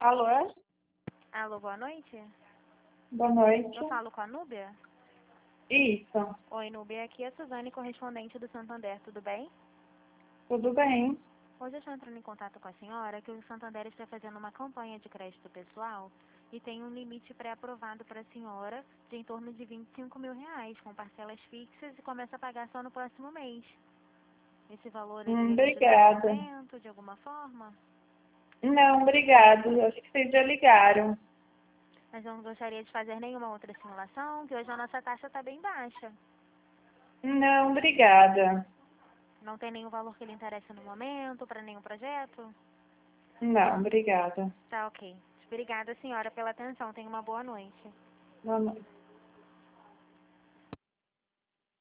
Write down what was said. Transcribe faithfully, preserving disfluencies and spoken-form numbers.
Alô? Alô, boa noite. Boa noite. Eu falo com a Núbia? Isso. Oi, Núbia. Aqui é a Suzane, correspondente do Santander. Tudo bem? Tudo bem? Hoje eu estou entrando em contato com a senhora que o Santander está fazendo uma campanha de crédito pessoal e tem um limite pré-aprovado para a senhora de em torno de vinte e cinco mil reais, com parcelas fixas e começa a pagar só no próximo mês. Esse valor ele Hum, lhe ajudar no obrigada. momento, de alguma forma? Não, obrigado. Acho que vocês já ligaram. Mas não gostaria de fazer nenhuma outra simulação, que hoje a nossa taxa está bem baixa. Não, obrigada. Não tem nenhum valor que lhe interesse no momento, para nenhum projeto? Não, obrigada. Tá ok. Obrigada, senhora, pela atenção. Tenha uma boa noite. Boa noite.